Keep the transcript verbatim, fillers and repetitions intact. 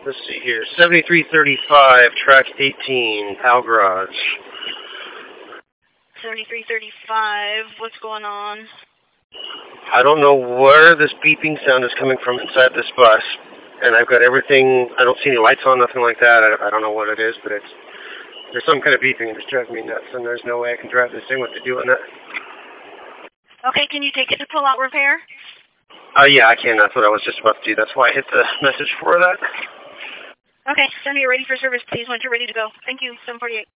Let's see here. seventy-three thirty-five, track eighteen, Pal Garage. seventy-three thirty-five, what's going on? I don't know where this beeping sound is coming from inside this bus. And I've got everything, I don't see any lights on, nothing like that. I, I don't know what it is, but it's, there's some kind of beeping that's driving me nuts, and there's no way I can drive this thing with it doing that. Okay, can you take it to pull out repair? Uh, yeah, I can. That's what I was just about to do. That's why I hit the message for that. Okay, send me ready for service, please, once you're ready to go. Thank you, seven forty-eight.